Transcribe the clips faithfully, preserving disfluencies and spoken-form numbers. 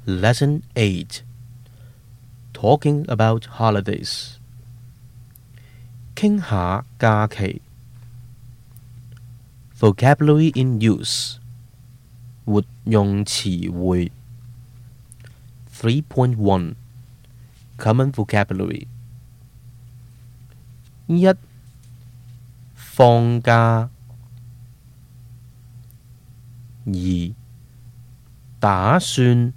Lesson eight. Talking about holidays. 傾下假期。Vocabulary in use. 活用詞彙。three point one. Common vocabulary. 一、放假。二、打算。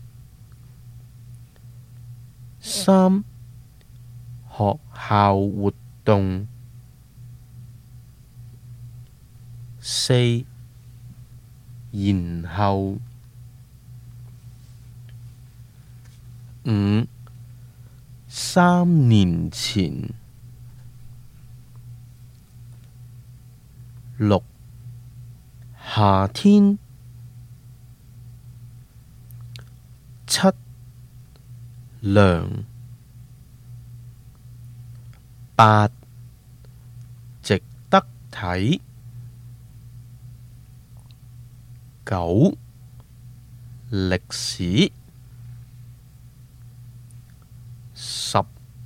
三、學校活動。四、然後。五、三年前。六、夏天。七、涼。八、值得睇。九、歷史。十、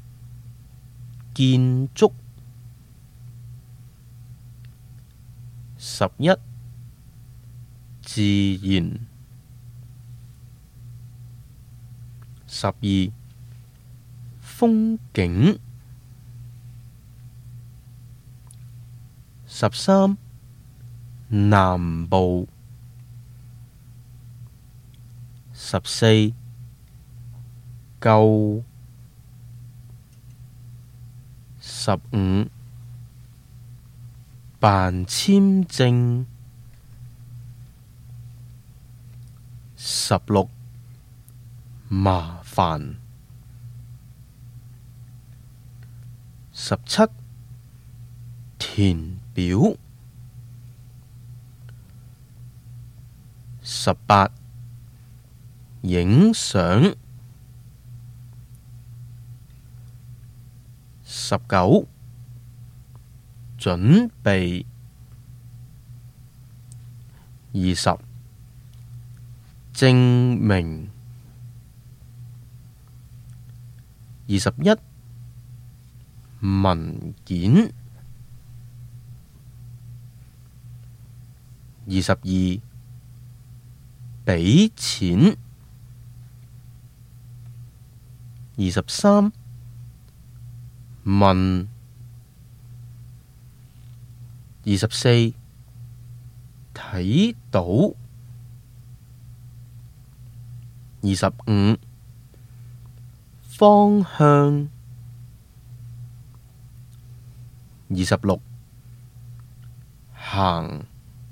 建築。十一、自然。十二、風景。十三、南部。十四、夠。十五、辦簽證。十六、麻煩。十七、填表。十八、影相。十九、準備。二十、證明。二十一、文件。二十二、俾錢。二十三、問。二十四、睇到。二十五、方向。二十六、行。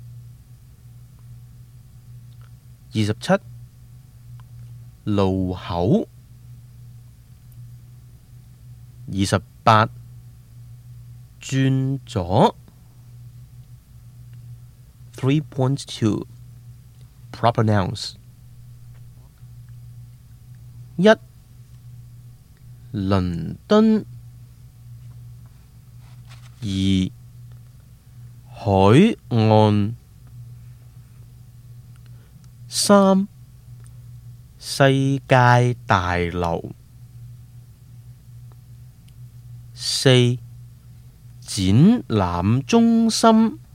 二十七、路口。二十八、轉左。three point two. Proper nouns. 一、倫敦。二、海岸。三、世界大樓。四、展覽中心。